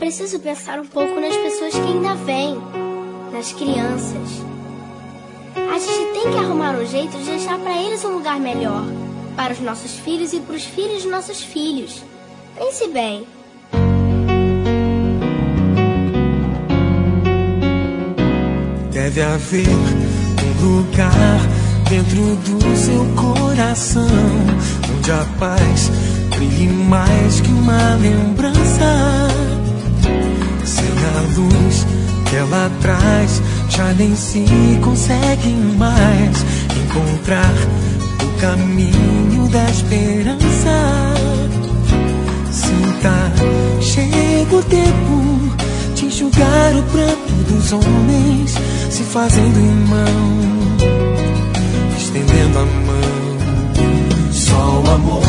preciso pensar um pouco nas pessoas que ainda vêm, nas crianças. A gente tem que arrumar um jeito de deixar para eles um lugar melhor, para os nossos filhos e para os filhos de nossos filhos. Pense bem. Deve haver um lugar dentro do seu coração, onde a paz brilhe mais que uma lembrança. Sem a luz que ela traz, já nem se consegue mais encontrar o caminho da esperança. Sinta, chega o tempo de enxugar o pranto dos homens, se fazendo irmão, estendendo a mão. Só o amor,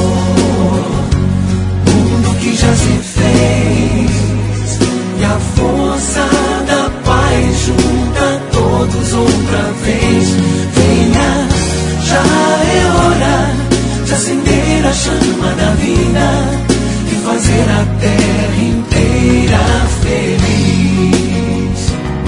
mundo que já se fez, e a força da paz junta todos outra vez. Venha, já é hora de acender a chama da vida e fazer a terra inteira feliz.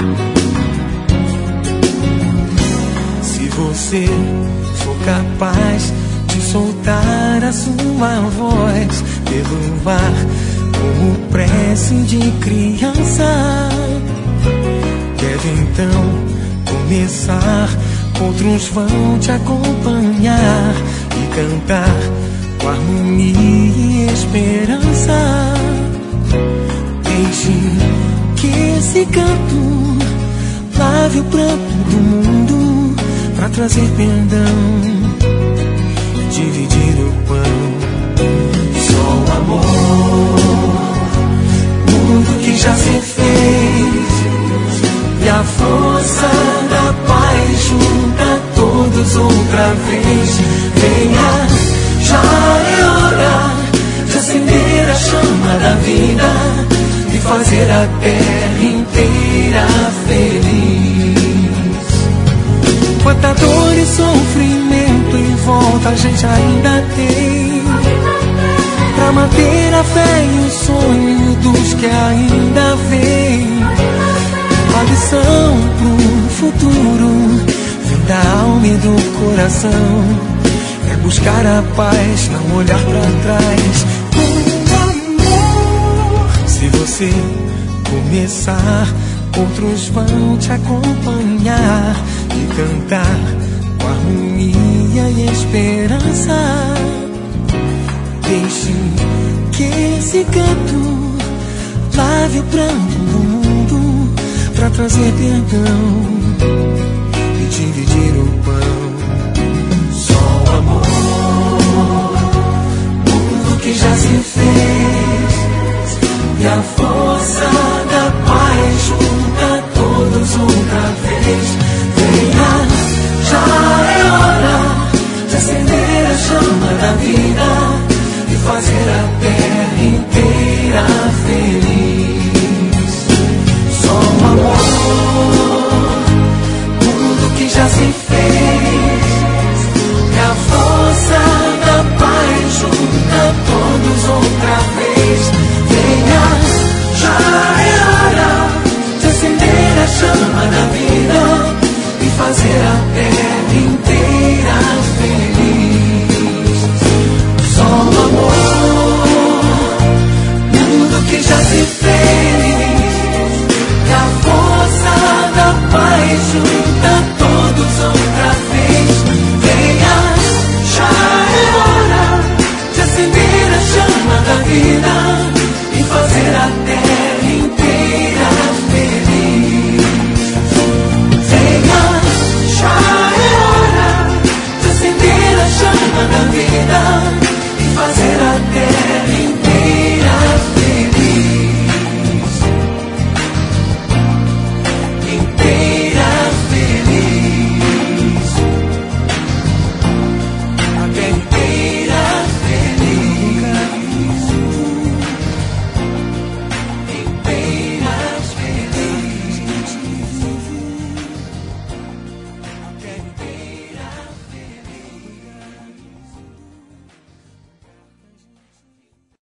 Se você for capaz de soltar a sua voz pelo ar como prece de criança, deve então começar. Outros vão te acompanhar e cantar com harmonia e esperança. Deixe que esse canto lave o pranto do mundo pra trazer perdão e dividir o pão. Só o amor, mundo que já se fez, e a força da paz junta todos outra vez. Venha, já é hora de acender a chama da vida e fazer a terra inteira feliz. Quanta dor e sofrimento em volta a gente ainda tem, pra manter a fé e o sonho dos que ainda vêm. A lição pro futuro vem da alma e do coração, é buscar a paz, não olhar pra trás. Com amor, se você começar, outros vão te acompanhar e cantar com harmonia e esperança. Deixe que esse canto lave o pranto do mundo pra trazer perdão e dividir o pão. Só o amor, mundo que já se fez, e a força